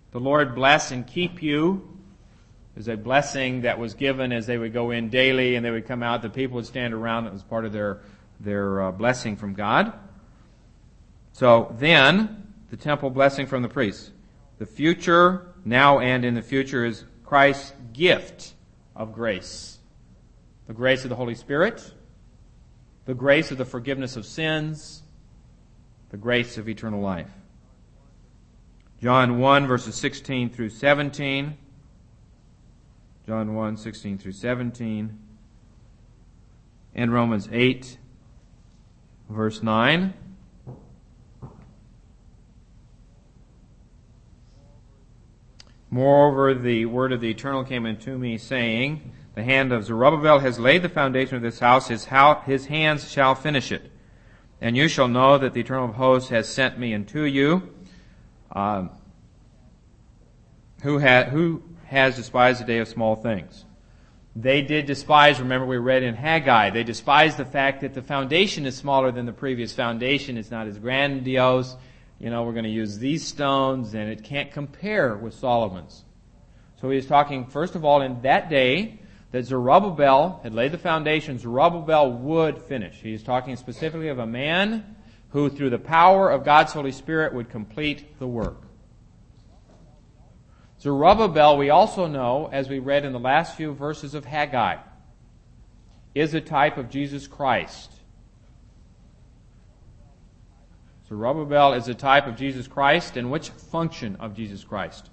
The Lord bless and keep you is a blessing that was given as they would go in daily and they would come out. The people would stand around. It was part of their blessing from God. So then, the temple blessing from the priests. The future, now and in the future, is Christ's gift of grace. The grace of the Holy Spirit, the grace of the forgiveness of sins, the grace of eternal life. John 1, verses 16 through 17. John 1, 16 through 17. And Romans 8, verse 9. Moreover, the word of the Eternal came unto me, saying, the hand of Zerubbabel has laid the foundation of this house. His hands shall finish it. And you shall know that the Eternal of hosts has sent me unto you. Who has despised the day of small things? They did despise, remember we read in Haggai, they despised the fact that the foundation is smaller than the previous foundation. It's not as grandiose. We're going to use these stones, and it can't compare with Solomon's. So he's talking, first of all, in that day, that Zerubbabel had laid the foundation. Zerubbabel would finish. He's talking specifically of a man who, through the power of God's Holy Spirit, would complete the work. Zerubbabel, we also know, as we read in the last few verses of Haggai, is a type of Jesus Christ. Zerubbabel is a type of Jesus Christ, and which function of Jesus Christ?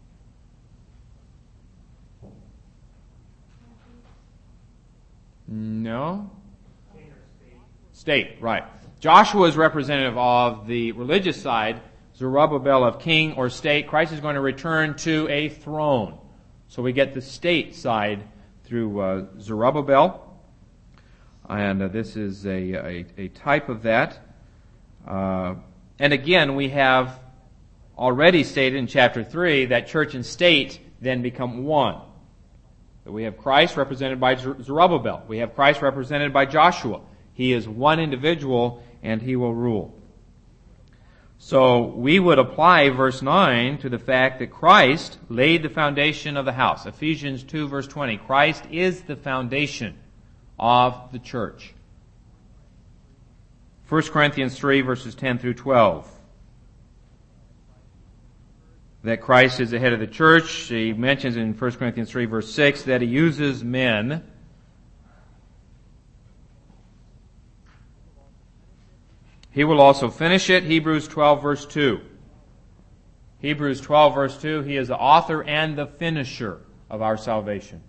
No? State, right. Joshua is representative of the religious side, Zerubbabel of king or state. Christ is going to return to a throne. So we get the state side through Zerubbabel. And this is a type of that. And again, we have already stated in chapter 3 that church and state then become one. We have Christ represented by Zerubbabel. We have Christ represented by Joshua. He is one individual and he will rule. So we would apply verse 9 to the fact that Christ laid the foundation of the house. Ephesians 2 verse 20. Christ is the foundation of the church. 1 Corinthians 3 verses 10 through 12. That Christ is the head of the church. He mentions in 1 Corinthians 3 verse 6 that he uses men. He will also finish it. Hebrews 12 verse 2. Hebrews 12 verse 2, he is the author and the finisher of our salvation.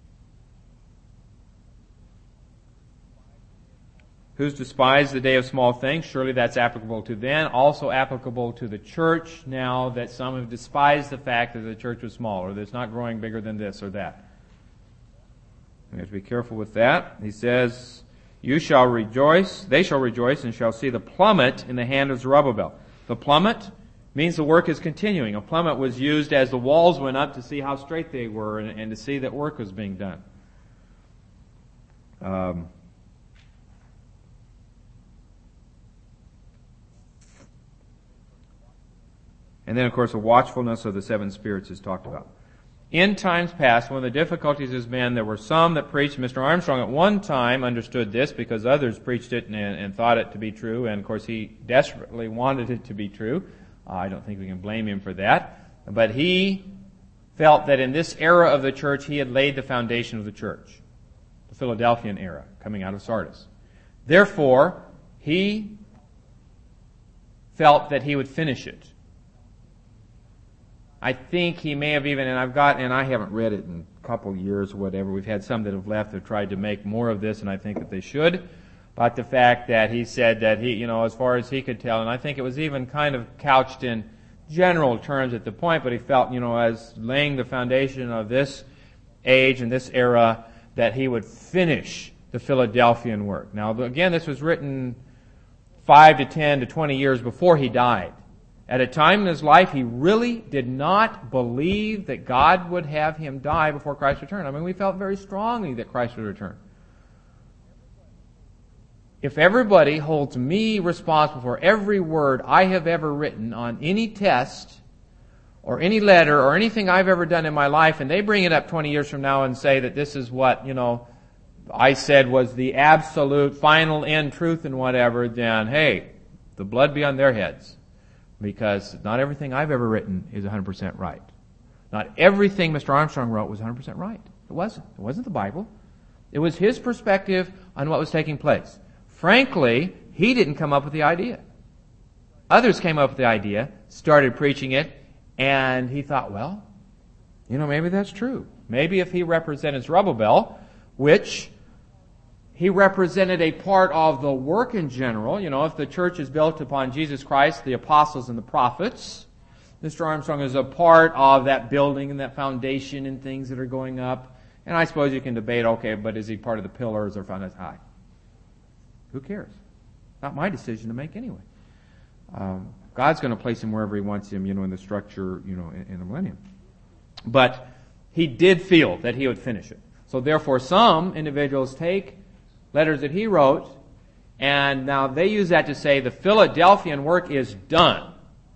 Who's despised the day of small things? Surely that's applicable to then. Also applicable to the church now that some have despised the fact that the church was small or that it's not growing bigger than this or that. We have to be careful with that. He says, they shall rejoice and shall see the plummet in the hand of Zerubbabel. The plummet means the work is continuing. A plummet was used as the walls went up to see how straight they were and to see that work was being done. And then, of course, the watchfulness of the seven spirits is talked about. In times past, one of the difficulties has been there were some that preached. Mr. Armstrong at one time understood this because others preached it and thought it to be true. And, of course, he desperately wanted it to be true. I don't think we can blame him for that. But he felt that in this era of the church, he had laid the foundation of the church. The Philadelphian era, coming out of Sardis. Therefore, he felt that he would finish it. I think he may have even, and I haven't read it in a couple years or whatever. We've had some that have left that have tried to make more of this, and I think that they should. But the fact that he said that he, as far as he could tell, and I think it was even kind of couched in general terms at the point, but he felt, as laying the foundation of this age and this era, that he would finish the Philadelphian work. Now, again, this was written 5 to 10 to 20 years before he died. At a time in his life, he really did not believe that God would have him die before Christ's return. I mean, we felt very strongly that Christ would return. If everybody holds me responsible for every word I have ever written on any test or any letter or anything I've ever done in my life, and they bring it up 20 years from now and say that this is what, I said was the absolute final end truth and whatever, then hey, the blood be on their heads. Because not everything I've ever written is 100% right. Not everything Mr. Armstrong wrote was 100% right. It wasn't. It wasn't the Bible. It was his perspective on what was taking place. Frankly, he didn't come up with the idea. Others came up with the idea, started preaching it, and he thought, well, maybe that's true. Maybe if he represented Zerubbabel, which he represented a part of the work in general. If the church is built upon Jesus Christ, the apostles, and the prophets, Mr. Armstrong is a part of that building and that foundation and things that are going up. And I suppose you can debate, okay, but is he part of the pillars or foundation? High? Who cares? Not my decision to make anyway. God's going to place him wherever he wants him, in the structure, in the millennium. But he did feel that he would finish it. So therefore, some individuals take letters that he wrote, and now they use that to say the Philadelphian work is done.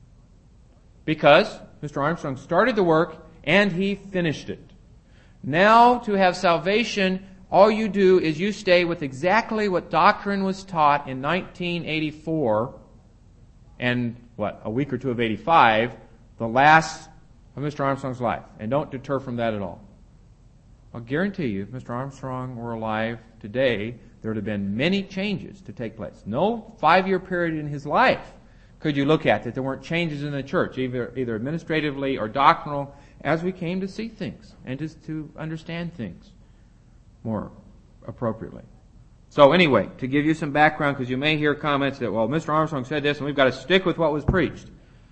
Because Mr. Armstrong started the work and he finished it. Now, to have salvation, all you do is you stay with exactly what doctrine was taught in 1984 and, a week or two of 85, the last of Mr. Armstrong's life. And don't deter from that at all. I'll guarantee you, if Mr. Armstrong were alive today, there would have been many changes to take place. No 5-year period in his life could you look at that there weren't changes in the church, either administratively or doctrinal, as we came to see things and just to understand things more appropriately. So anyway, to give you some background, because you may hear comments that, well, Mr. Armstrong said this and we've got to stick with what was preached.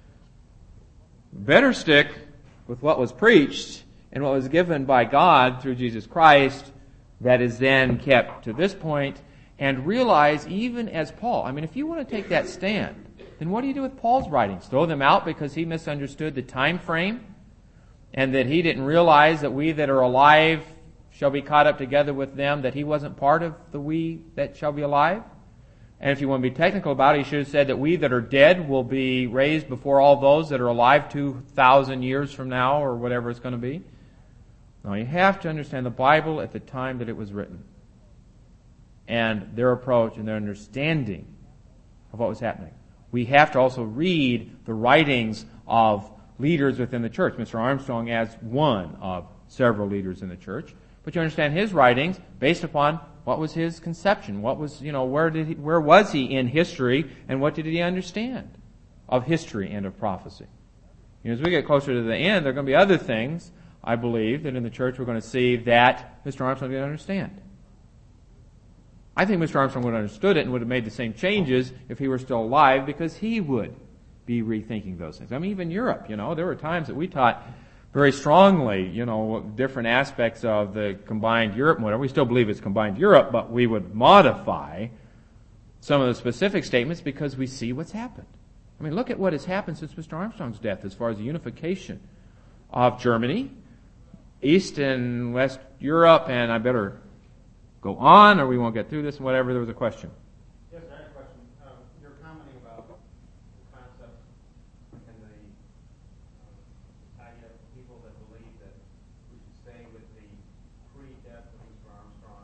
Better stick with what was preached and what was given by God through Jesus Christ that is then kept to this point, and realize even as Paul, if you want to take that stand, then what do you do with Paul's writings? Throw them out because he misunderstood the time frame and that he didn't realize that we that are alive shall be caught up together with them, that he wasn't part of the we that shall be alive? And if you want to be technical about it, you should have said that we that are dead will be raised before all those that are alive 2,000 years from now, or whatever it's going to be. Now, you have to understand the Bible at the time that it was written and their approach and their understanding of what was happening. We have to also read the writings of leaders within the church. Mr. Armstrong as one of several leaders in the church. But you understand his writings based upon what was his conception, what was, where was he in history, and what did he understand of history and of prophecy. As we get closer to the end, there are going to be other things, I believe, that in the church we're going to see that Mr. Armstrong didn't understand. I think Mr. Armstrong would have understood it and would have made the same changes if he were still alive, because he would be rethinking those things. Even Europe, there were times that we taught very strongly, different aspects of the combined Europe model. We still believe it's combined Europe, but we would modify some of the specific statements because we see what's happened. Look at what has happened since Mr. Armstrong's death as far as the unification of Germany, East and West Europe, and I better go on or we won't get through this and whatever. There was a question. Yes, I have a question. You're commenting about the concept and the idea of people that believe that we should stay with the pre-death of Mr. Armstrong.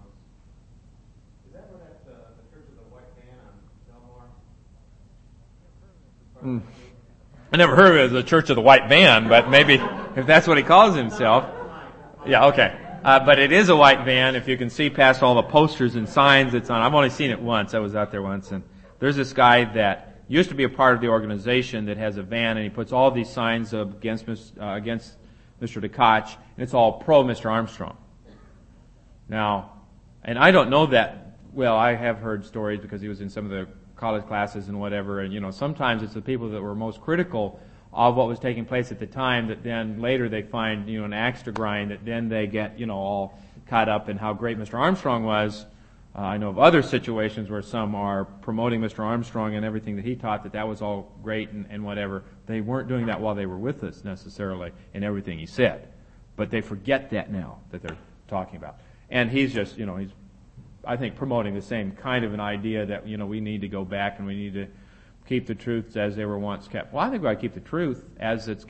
Is that what at the Church of the White Man on Belmore? I never heard of it as the Church of the White Van, but maybe if that's what he calls himself. Yeah, okay. But it is a white van. If you can see past all the posters and signs it's on. I've only seen it once. I was out there once. And there's this guy that used to be a part of the organization that has a van, and he puts all these signs up against Mr. DeKoch, and it's all pro Mr. Armstrong. Now, and I don't know that, well, I have heard stories because he was in some of the college classes and whatever, and sometimes it's the people that were most critical of what was taking place at the time that then later they find, an axe to grind, that then they get, all caught up in how great Mr. Armstrong was. I know of other situations where some are promoting Mr. Armstrong and everything that he taught, that was all great and whatever. They weren't doing that while they were with us necessarily in everything he said. But they forget that now that they're talking about. And he's just, he's, I think, promoting the same kind of an idea that, we need to go back and we need to keep the truths as they were once kept. Well, I think we ought to keep the truth as it's kept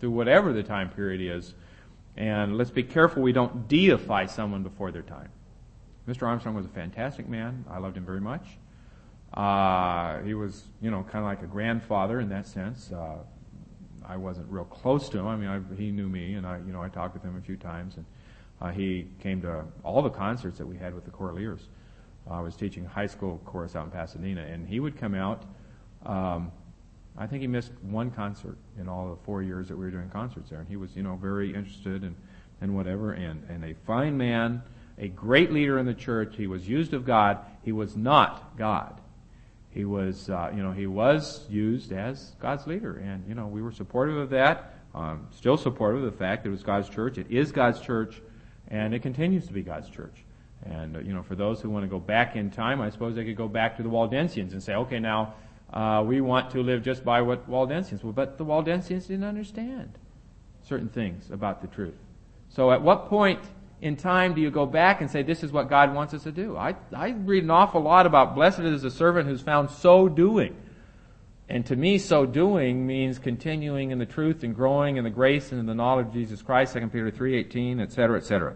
through whatever the time period is. And let's be careful we don't deify someone before their time. Mr. Armstrong was a fantastic man. I loved him very much. He was, kind of like a grandfather in that sense. I wasn't real close to him. I mean, he knew me, and I talked with him a few times, and he came to all the concerts that we had with the Choraliers. I was teaching high school chorus out in Pasadena, and he would come out. I think he missed one concert in all the 4 years that we were doing concerts there, and he was, very interested and whatever, and a fine man, a great leader in the church. He was used of God. He was not God. He was, he was used as God's leader, and, we were supportive of that, still supportive of the fact that it was God's church. It is God's church, and it continues to be God's church. And, for those who want to go back in time, I suppose they could go back to the Waldensians and say, okay, now, we want to live just by what Waldensians will. But the Waldensians didn't understand certain things about the truth. So at what point in time do you go back and say, this is what God wants us to do? I read an awful lot about blessed is the servant who's found so doing. And to me, so doing means continuing in the truth and growing in the grace and in the knowledge of Jesus Christ, 2 Peter 3:18, etc., etc.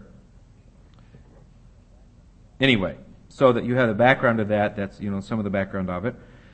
Anyway, so that you have the background of that, that's, some of the background of it.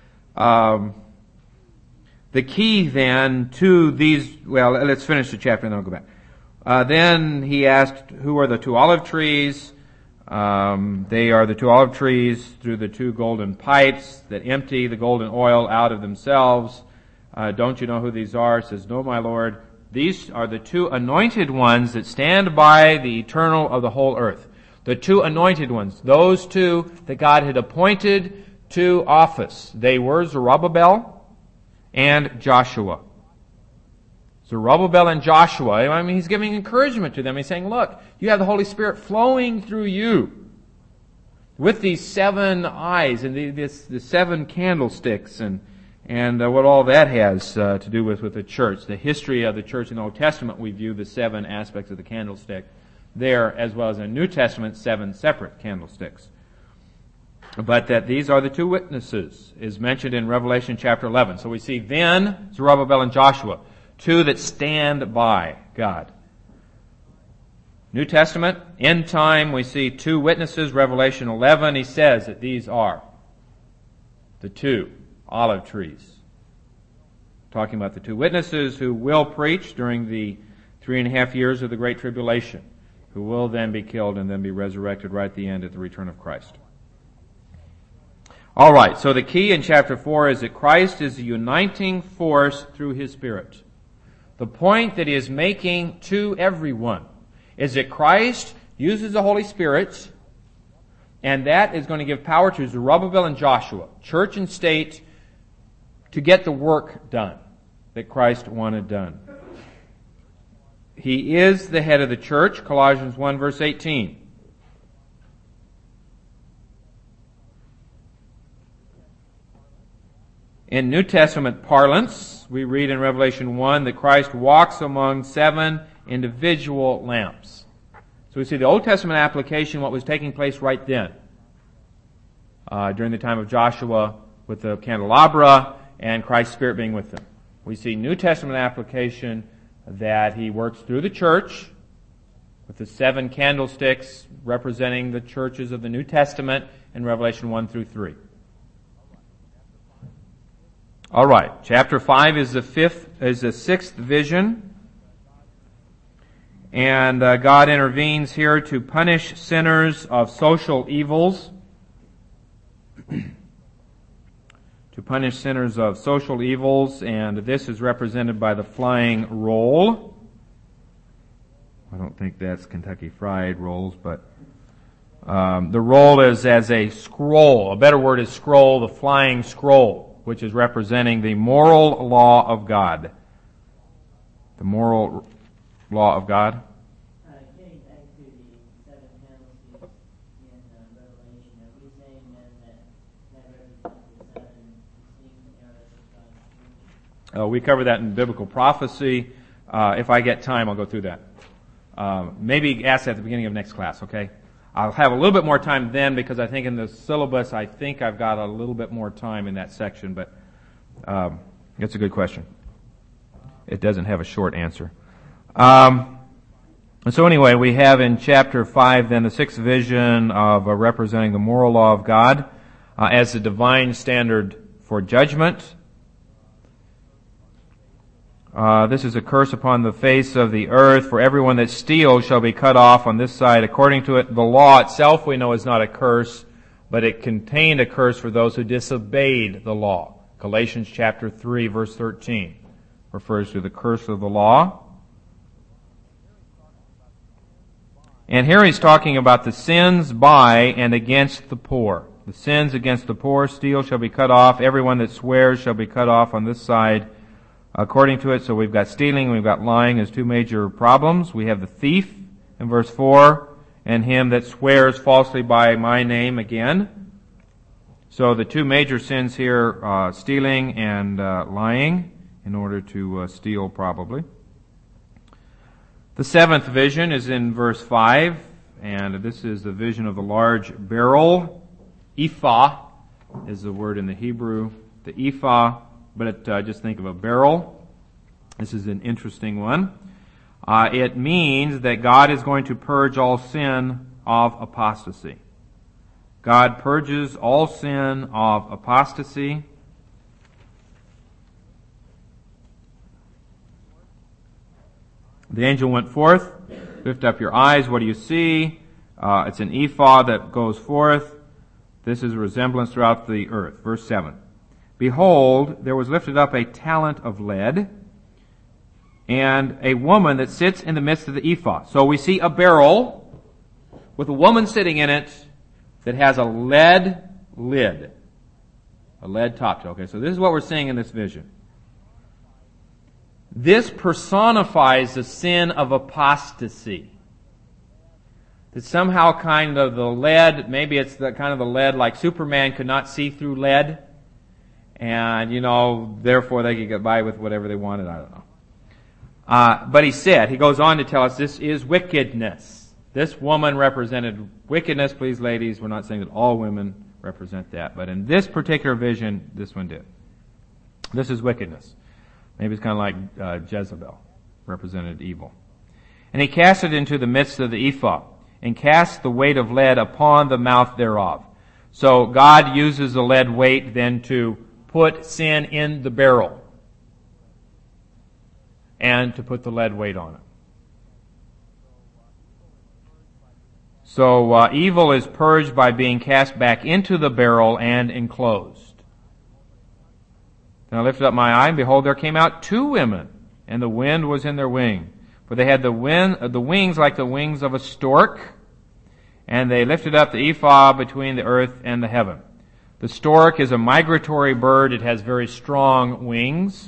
The key then to these, let's finish the chapter and then I'll go back. Then he asked, who are the two olive trees? They are the two olive trees through the two golden pipes that empty the golden oil out of themselves. Don't you know who these are? It says, no, my Lord. These are the two anointed ones that stand by the eternal of the whole earth. The two anointed ones, those two that God had appointed to office. They were Zerubbabel and Joshua. Zerubbabel and Joshua. I mean, he's giving encouragement to them. He's saying, look, you have the Holy Spirit flowing through you with these 7 eyes and the 7 candlesticks and what all that has to do with the church. The history of the church in the Old Testament, we view the 7 aspects of the candlestick there, as well as in the New Testament, 7 separate candlesticks. But that these are the two witnesses is mentioned in Revelation chapter 11. So we see then Zerubbabel and Joshua, 2 that stand by God. New Testament, end time, we see 2 witnesses. Revelation 11, he says that these are the 2 olive trees. Talking about the 2 witnesses who will preach during the 3.5 years of the Great Tribulation, who will then be killed and then be resurrected right at the end at the return of Christ. All right, so the key in chapter 4 is that Christ is the uniting force through His Spirit. The point that He is making to everyone is that Christ uses the Holy Spirit, and that is going to give power to Zerubbabel and Joshua, church and state, to get the work done that Christ wanted done. He is the head of the church, Colossians 1 verse 18. In New Testament parlance, we read in Revelation 1 that Christ walks among 7 individual lamps. So we see the Old Testament application, what was taking place right then, during the time of Joshua with the candelabra and Christ's Spirit being with them. We see New Testament application that He works through the church with the 7 candlesticks representing the churches of the New Testament in Revelation 1 through 3. All right, chapter 5 is the 6th vision, and God intervenes here to punish sinners of social evils. To punish sinners of social evils, and this is represented by the flying roll. I don't think that's Kentucky Fried Rolls, but the roll is as a scroll. A better word is scroll, the flying scroll, which is representing the moral law of God. The moral law of God. Getting back to the 7 candlesticks in Revelation, are we saying then that represents the 7 distinct eras of God's church? We cover that in biblical prophecy. If I get time, I'll go through that. Maybe ask that at the beginning of next class, okay? I'll have a little bit more time then because I think in the syllabus I think I've got a little bit more time in that section, but that's a good question. It doesn't have a short answer. So anyway, we have in chapter 5 then the sixth vision of representing the moral law of God as the divine standard for judgment. This is a curse upon the face of the earth, for everyone that steals shall be cut off on this side. According to it, the law itself we know is not a curse, but it contained a curse for those who disobeyed the law. Galatians chapter 3 verse 13 refers to the curse of the law. And here he's talking about the sins by and against the poor. The sins against the poor, steal shall be cut off. Everyone that swears shall be cut off on this side. According to it, so we've got stealing, we've got lying as two major problems. We have the thief in verse 4, and him that swears falsely by my name again. So the two major sins here, stealing and lying, in order to steal probably. The seventh vision is in verse 5, and this is the vision of the large beryl. Ephah is the word in the Hebrew, the ephah, but just think of a beryl. This is an interesting one. It means that God is going to purge all sin of apostasy. God purges all sin of apostasy. The angel went forth. Lift up your eyes. What do you see? It's an ephah that goes forth. This is a resemblance throughout the earth. Verse 7. Behold, there was lifted up a talent of lead, and a woman that sits in the midst of the ephah. So we see a barrel with a woman sitting in it that has a lead lid. A lead top. Okay, so this is what we're seeing in this vision. This personifies the sin of apostasy. That somehow kind of the lead, maybe it's the kind of the lead like Superman could not see through lead. And, therefore they could get by with whatever they wanted. I don't know. But he goes on to tell us this is wickedness. This woman represented wickedness. Please, ladies, we're not saying that all women represent that. But in this particular vision, this one did. This is wickedness. Maybe it's kind of like Jezebel represented evil. And he cast it into the midst of the ephah, and cast the weight of lead upon the mouth thereof. So God uses the lead weight then to put sin in the barrel, and to put the lead weight on it. So evil is purged by being cast back into the barrel and enclosed. And I lifted up my eye, and behold, there came out two women, and the wind was in their wing. For they had the wings like the wings of a stork, and they lifted up the ephah between the earth and the heaven. The stork is a migratory bird. It has very strong wings.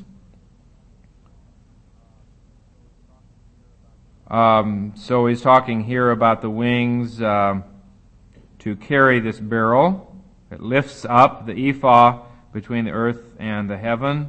So he's talking here about the wings to carry this barrel. It lifts up the ephah between the earth and the heaven.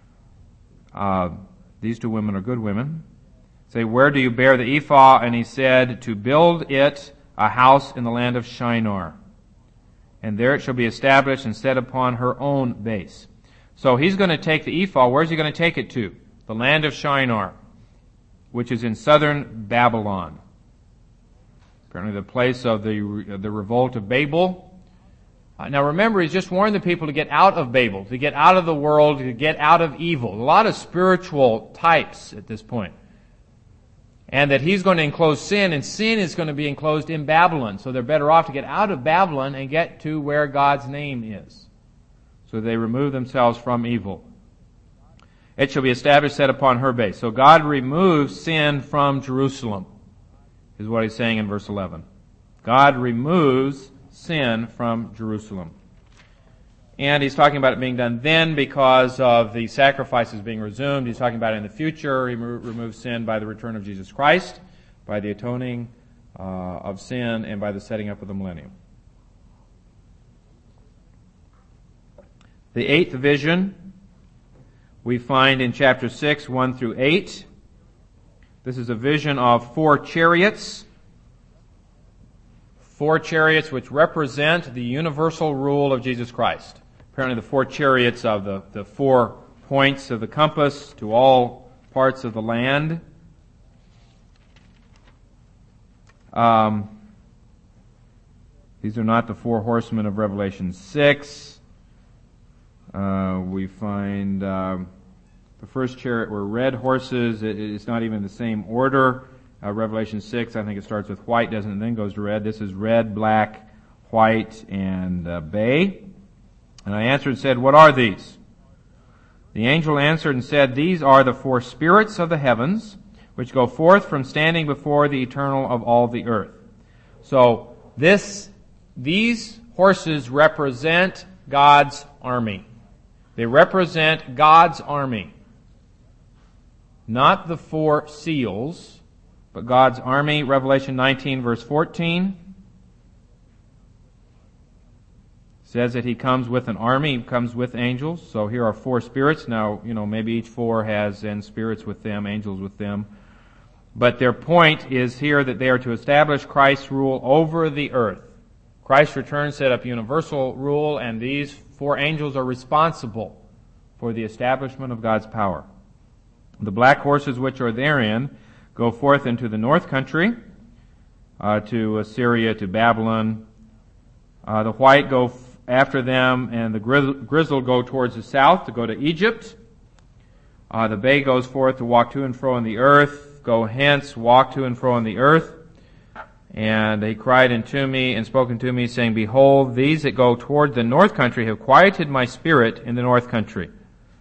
These two women are good women. Say, where do you bear the ephah? And he said, to build it a house in the land of Shinar. And there it shall be established and set upon her own base. So he's going to take the ephah. Where's he going to take it to? The land of Shinar, which is in southern Babylon. Apparently the place of the revolt of Babel. Now remember, he's just warned the people to get out of Babel, to get out of the world, to get out of evil. A lot of spiritual types at this point. And that he's going to enclose sin, and sin is going to be enclosed in Babylon. So they're better off to get out of Babylon and get to where God's name is. So they remove themselves from evil. It shall be established, set upon her base. So God removes sin from Jerusalem, is what he's saying in verse 11. God removes sin from Jerusalem. And he's talking about it being done then because of the sacrifices being resumed. He's talking about it in the future. He removes sin by the return of Jesus Christ, by the atoning of sin, and by the setting up of the millennium. The eighth vision we find in chapter 6, 1 through 8. This is a vision of 4 chariots. 4 chariots which represent the universal rule of Jesus Christ. Apparently the 4 chariots of the 4 points of the compass to all parts of the land. These are not the four horsemen of Revelation 6. We find the first chariot were red horses. It's not even the same order. Revelation 6, I think it starts with white, doesn't it? Then goes to red. This is red, black, white, and bay. And I answered and said, what are these? The angel answered and said, these are the four spirits of the heavens, which go forth from standing before the Eternal of all the earth. So these horses represent God's army. They represent God's army. Not the four seals, but God's army. Revelation 19 verse 14 says that He comes with an army, He comes with angels. So here are four spirits. Now, maybe each four has then spirits with them, angels with them. But their point is here that they are to establish Christ's rule over the earth. Christ's return set up universal rule, and these four angels are responsible for the establishment of God's power. The black horses which are therein go forth into the north country, to Assyria, to Babylon. The white go after them, and the grizzled go towards the south to go to Egypt. The bay goes forth to walk to and fro in the earth. Go hence, walk to and fro in the earth. And he cried unto me and spoke unto me, saying, behold, these that go toward the north country have quieted my spirit in the north country.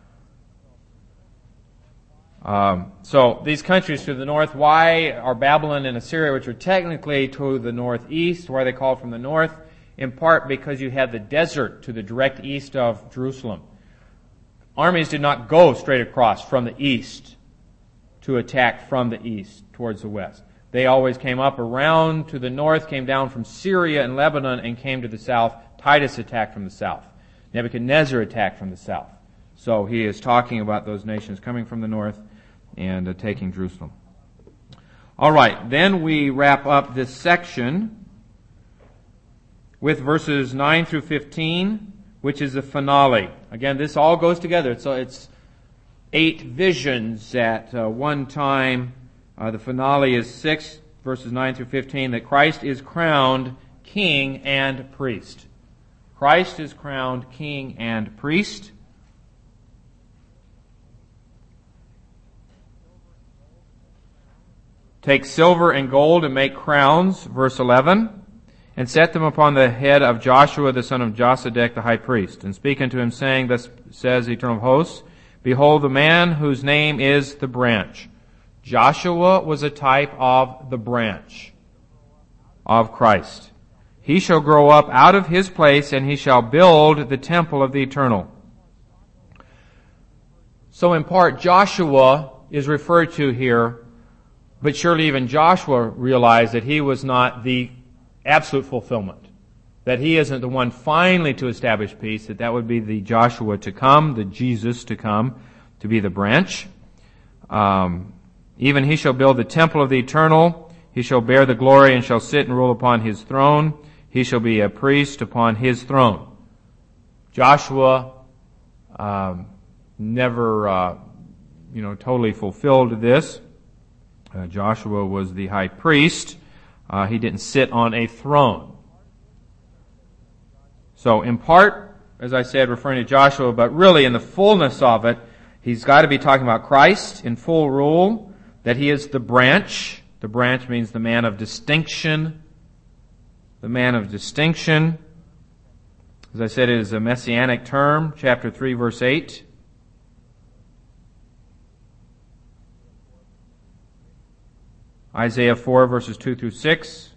So these countries to the north, why are Babylon and Assyria, which are technically to the northeast, why are they called from the north? In part because you had the desert to the direct east of Jerusalem. Armies did not go straight across from the east to attack from the east towards the west. They always came up around to the north, came down from Syria and Lebanon, and came to the south. Titus attacked from the south. Nebuchadnezzar attacked from the south. So he is talking about those nations coming from the north and taking Jerusalem. All right, then we wrap up this section with verses 9 through 15, which is the finale. Again, this all goes together. So it's 8 visions at one time. The finale is 6, verses 9 through 15, that Christ is crowned king and priest. Christ is crowned king and priest. Take silver and gold and make crowns, verse 11, and set them upon the head of Joshua the son of Josedech the high priest, and speak unto him, saying, thus says the Eternal of hosts, behold, the man whose name is the branch. Joshua was a type of the branch of Christ. He shall grow up out of his place, and he shall build the temple of the Eternal. So in part, Joshua is referred to here, but surely even Joshua realized that he was not the absolute fulfillment, that he isn't the one finally to establish peace, that would be the Joshua to come, the Jesus to come, to be the branch. Even he shall build the temple of the Eternal. He shall bear the glory and shall sit and rule upon his throne. He shall be a priest upon his throne. Joshua never, totally fulfilled this. Joshua was the high priest. He didn't sit on a throne. So in part, as I said, referring to Joshua, but really in the fullness of it, he's got to be talking about Christ in full rule, that he is the branch. The branch means the man of distinction. The man of distinction. As I said, it is a messianic term, chapter 3, verse 8. Isaiah 4, verses 2 through 6.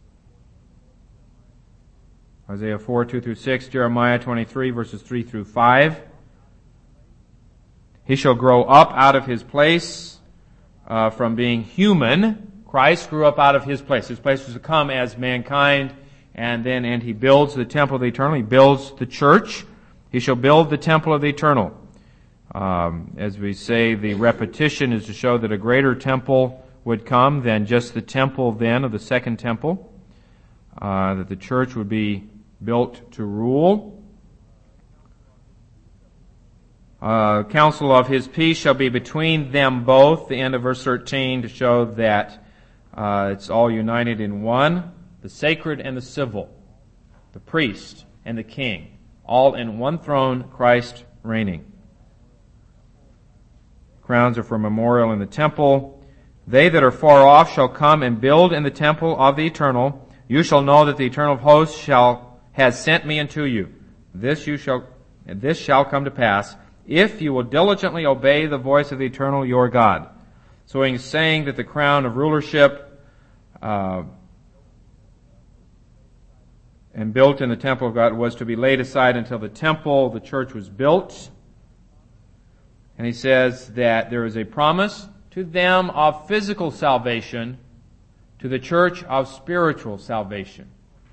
Isaiah 4, 2 through 6. Jeremiah 23, verses 3 through 5. He shall grow up out of his place from being human. Christ grew up out of his place. His place was to come as mankind, and he builds the temple of the Eternal. He builds the church. He shall build the temple of the Eternal. As we say, the repetition is to show that a greater temple would come than just the temple then of the second temple. That the church would be built to rule. Counsel of his peace shall be between them both. The end of verse 13 to show that it's all united in one. The sacred and the civil. The priest and the king. All in one throne, Christ reigning. Crowns are for memorial in the temple. They that are far off shall come and build in the temple of the eternal. You shall know that the eternal host has sent me unto you. This shall come to pass, if you will diligently obey the voice of the eternal your God. So he's saying that the crown of rulership and built in the temple of God was to be laid aside until the temple, the church, was built. And he says that there is a promise to them of physical salvation, to the church of spiritual salvation,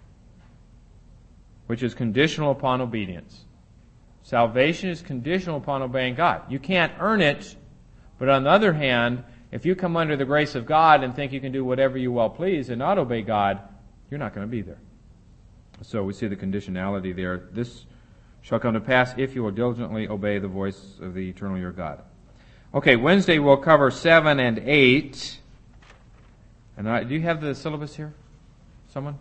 which is conditional upon obedience. Salvation is conditional upon obeying God. You can't earn it, but on the other hand, if you come under the grace of God and think you can do whatever you well please and not obey God, you're not going to be there. So we see the conditionality there. This shall come to pass if you will diligently obey the voice of the eternal your God. Okay, Wednesday we'll cover 7 and 8. And do you have the syllabus here? Someone?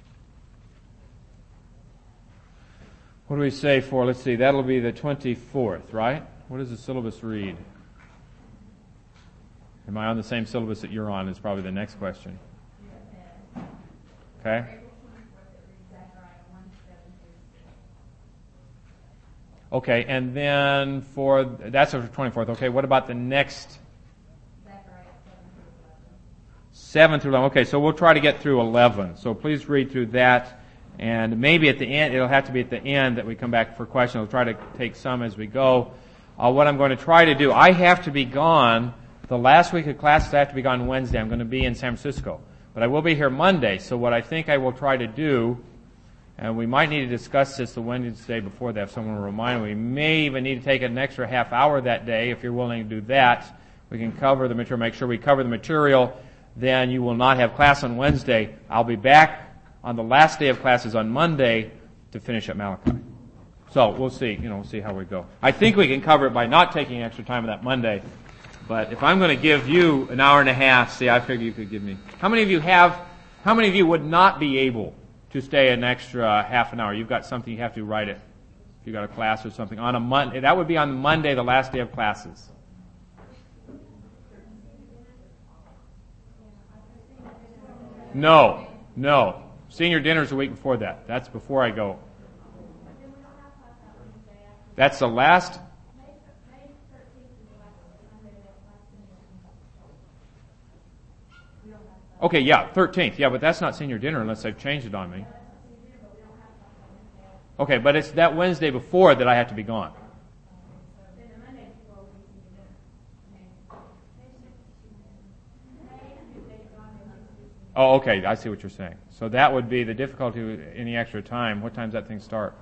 What do we say for, let's see, that'll be the 24th, right? What does the syllabus read? Am I on the same syllabus that you're on is probably the next question. Okay? Okay, and then that's the 24th. Okay, what about the next? 7 through 11. Okay, so we'll try to get through 11. So please read through that. And maybe at the end, it'll have to be at the end that we come back for questions. We'll try to take some as we go. What I'm going to try to do, I have to be gone. The last week of classes, I have to be gone Wednesday. I'm going to be in San Francisco. But I will be here Monday. So what I think I will try to do, and we might need to discuss this the Wednesday before that if someone will remind me. We may even need to take an extra half hour that day if you're willing to do that. We can cover the material, make sure we cover the material. Then you will not have class on Wednesday. I'll be back on the last day of classes on Monday to finish up Malachi. So we'll see, we'll see how we go. I think we can cover it by not taking extra time on that Monday. But if I'm going to give you an hour and a half, I figure you could give me. How many of you would not be able to stay an extra half an hour? You've got something you have to write it. If you've got a class or something on a Monday, that would be on Monday, the last day of classes. No. Senior dinner's the week before that. That's before I go. That's the last. Okay, 13th. Yeah, but that's not senior dinner unless they've changed it on me. Okay, but it's that Wednesday before that I have to be gone. Oh, okay, I see what you're saying. So that would be the difficulty with any extra time. What time does that thing start?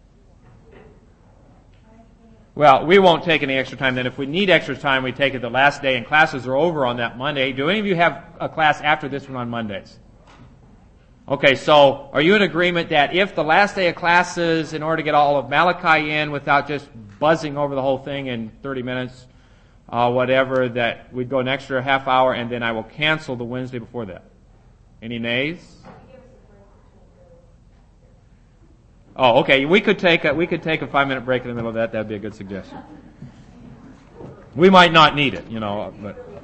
Well, we won't take any extra time then. If we need extra time, we take it the last day and classes are over on that Monday. Do any of you have a class after this one on Mondays? Okay, so are you in agreement that if the last day of classes, in order to get all of Malachi in without just buzzing over the whole thing in 30 minutes, whatever, that we'd go an extra half hour and then I will cancel the Wednesday before that? Any nays? Oh, okay. We could take a 5-minute break in the middle of that. That'd be a good suggestion. We might not need it, but.